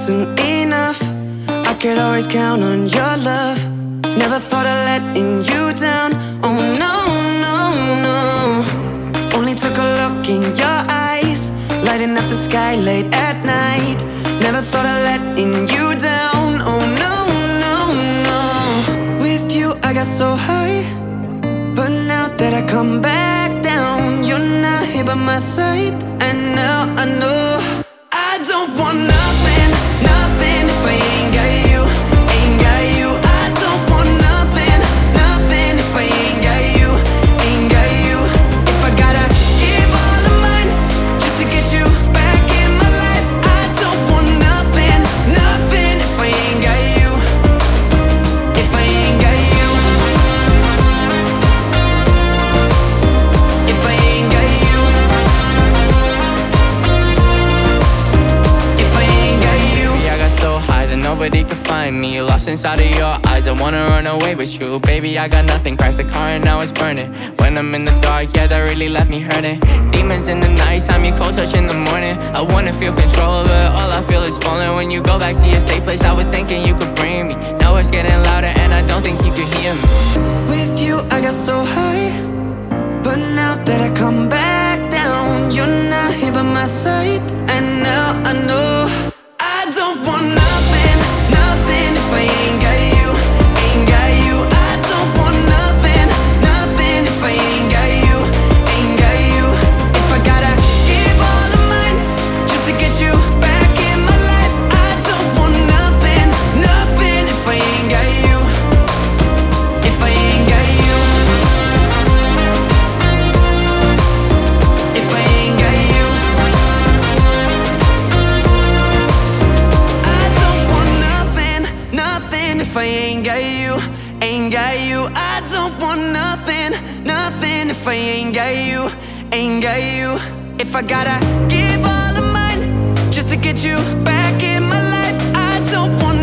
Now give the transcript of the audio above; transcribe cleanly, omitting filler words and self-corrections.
wasn't enough. I could always count on your love. Never thought of letting you down. Oh no, no, no. Only took a look in your eyes, lighting up the sky late at night. Never thought of letting you down. Oh no, no, no. With you I got so high, but now that I come back down, you're not here by my side. And now I know I don't want nothing, nothing if I ain't got you, ain't got you. I don't want nothing, nothing if I ain't got you, ain't got you. If I gotta give all of mine just to get you back in my life, I don't want nothing, nothing if I ain't got you, if I ain't got you, if I ain't got you, if I ain't got you. I got so high that nobody could find me. Lost inside of your eyes, I wanna run away with you. Baby, I got nothing, crashed the car and now it's burning. When I'm in the dark, yeah, that really left me hurting. Demons in the night time, your cold touch in the morning. I wanna feel control, but all I feel is falling. When you go back to your safe place, I was thinking you could bring me. Now it's getting louder and I don't think you could hear me. With you I got so high, but now that I come back down, you're not here by my side. And now I know I don't want nothing, nothing if I ain't got you, ain't got you. I don't want nothing, nothing if I ain't got you, ain't got you. If I gotta give all of mine just to get you back in my life, I don't want nothing, nothing if I ain't got you, if I ain't got you, if I ain't got you. I don't want nothing, nothing if I ain't got you, ain't got you. I don't want nothing, nothing if I ain't got you, ain't got you. If I gotta give all of mine just to get you back in my life, I don't want